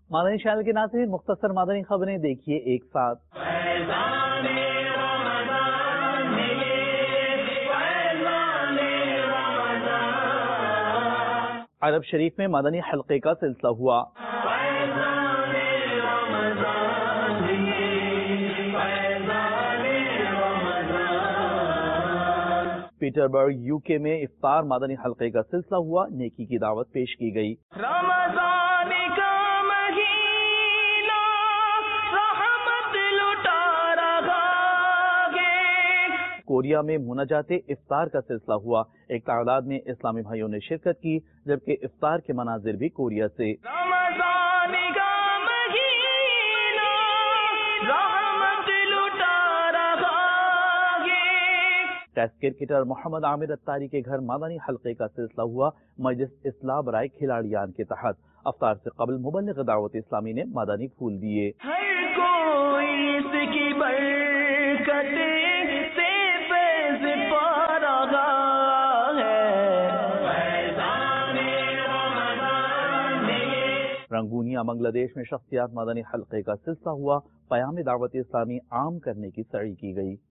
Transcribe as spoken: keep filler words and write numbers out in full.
مدنی channel کے ناظرین، مختصر مدنی خبریں دیکھیے ایک ساتھ۔ عرب شریف میں مدنی حلقے کا سلسلہ ہوا۔ پیٹر برگ یو کے میں افطار مدنی حلقے کا سلسلہ ہوا، نیکی کی دعوت پیش کی گئی۔ رمضان کا مہینہ رحمت لٹا رہا ہے۔ کوریا میں مناجات افطار کا سلسلہ ہوا، ایک تعداد میں اسلامی بھائیوں نے شرکت کی، جبکہ افطار کے مناظر بھی کوریا سے۔ رمضان کا مہینہ رحمت لٹا رہا ہے۔ ٹیسٹ کرکٹر محمد عامر اتاری کے گھر مدنی حلقے کا سلسلہ ہوا، مجلس اصلاح برائے کھلاڑیان کے تحت۔ افطار سے قبل مبلغ دعوت اسلامی نے مدنی پھول دیے۔ ہر کوئی اس کی برکت سے فیض پا رہا ہے۔ رنگونیا بنگلہ دیش میں شخصیات مدنی حلقے کا سلسلہ ہوا، پیام دعوت اسلامی عام کرنے کی سعی کی گئی۔